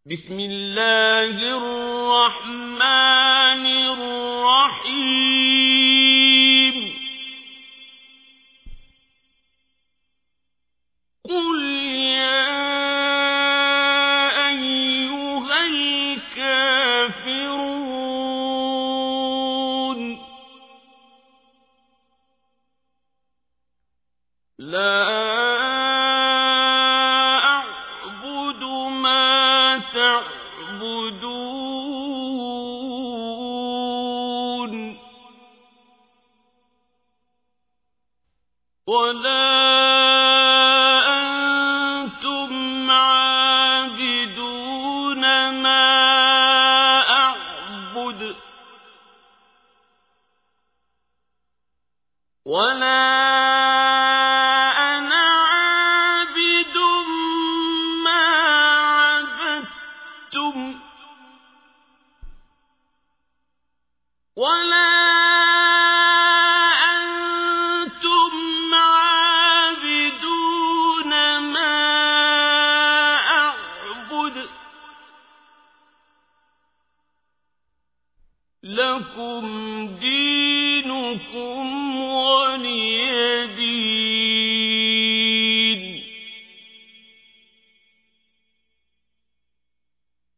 بسم الله الرحمن الرحيم قل يا أيها الكافرون لا أعبد ما تعبدون ولا أنتم عابدون ما أعبد ولا أنا عابد ما عبدتم ولا أنتم عابدون ما أعبد لكم دينكم